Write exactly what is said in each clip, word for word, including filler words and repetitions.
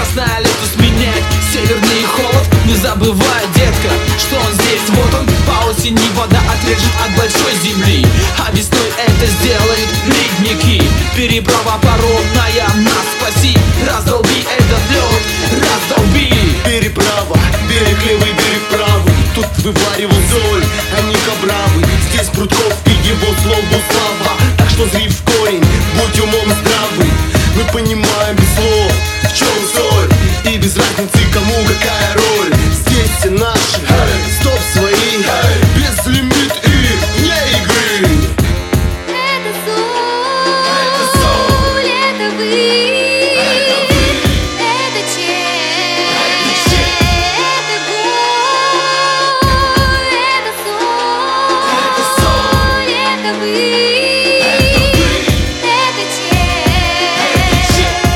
на лето сменять северный холод. Не забывай, детка, что он здесь, вот он. По осени вода отрежет от большой земли, а весной это сделают ледники. Переправа паромная, нас спаси, раздолби этот лед, раздолби. Переправа, берег левый, берег правый. Тут вываривал соль, а не кобравы. Здесь Прудков и его слову слава. Так что зри в корень, будь умом здравый. Мы понимаем без слов, в чем соль, и без разницы, кому какая роль. Здесь все наши, hey, стоп свои, hey, без лимит и вне игры. Это соль, это соль, это вы, это, вы. Это честь, это, честь. Это боль, это соль, это, соль. Это вы, это, вы. Это честь, это, честь.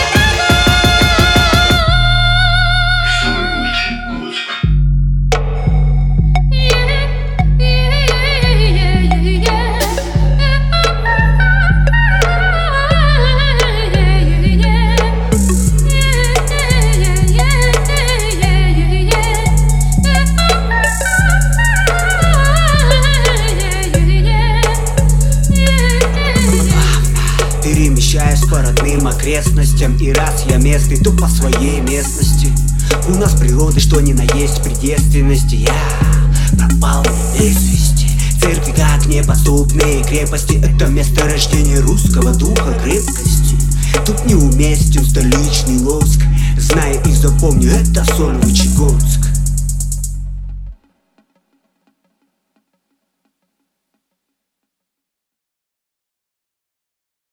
Перемещаясь по родным окрестностям, и раз я местный, то по своей местности. У нас природы, что ни на есть предельственности. Я пропал без вести. Церкви как неподступные крепости. Это место рождения русского духа крепкости. Тут неуместен столичный лоск. Знай и запомни, это Сольвычегодск.